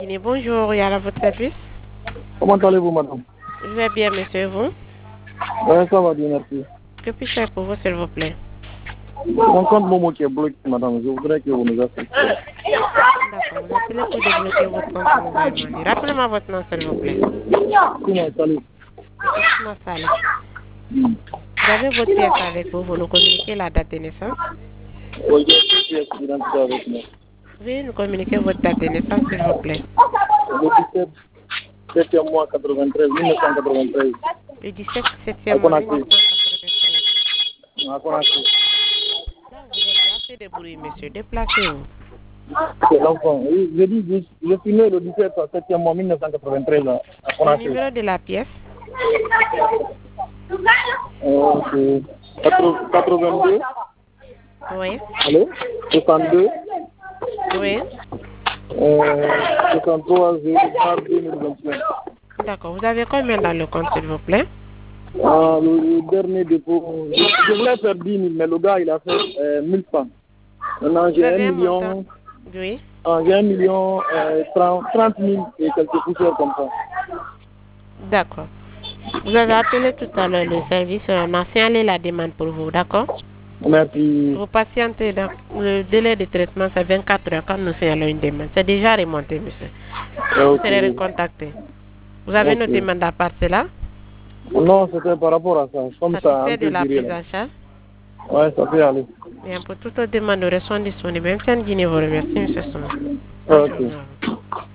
Guinée, bonjour, il y a à votre service. Comment allez-vous, madame? Je vais bien, monsieur, vous? Ouais, ça va bien, merci. Que puis-je faire pour vous, s'il vous plaît? Mon compte Momo qui est bloqué, madame. Je voudrais que vous nous assistiez. D'accord, vous appelez pour débloquer votre compte Mobile Money. Rappelez-moi votre nom, s'il vous plaît. Comment allez? Ousmane Saleh. Vous avez votre pièce avec vous, vous nous communiquez la date de naissance? Oui, j'ai une pièce d'identité avec moi. Veuillez nous communiquer votre date de naissance, s'il vous plaît. Le 17 mois 93, 1993. Le 17 septembre 1993. À Conakry. Là, vous êtes assez de bruit, monsieur. Déplacez-vous. C'est l'enfant. Oui, je suis né le 17 septembre 1993 à Le Conakry. numéro de la pièce? C'est 82. Oui. Allô? 62. Oui. 63 2021. D'accord. Vous avez combien dans le compte, s'il vous plaît? Le dernier dépôt, je voulais faire 10 000, mais le gars, il a fait 1000 francs. Maintenant, j'ai 1 million. Oui. J'ai 1 million 30 000 et quelques poussières comme ça. D'accord. Vous avez appelé tout à l'heure le service, on a signalé la demande pour vous, d'accord? Merci. Vous patientez, le délai de traitement c'est 24 heures quand nous signalons une demande. C'est déjà remonté, monsieur. Vous serez recontacté. Vous avez une demande à part cela? Non, c'était par rapport à ça. Comme ça, satisfait de la prise en charge? Ouais, ça peut aller. Bien, pour toute demande, nous restons disponibles. Même si Guinée vous remercie, monsieur Souma. Ok.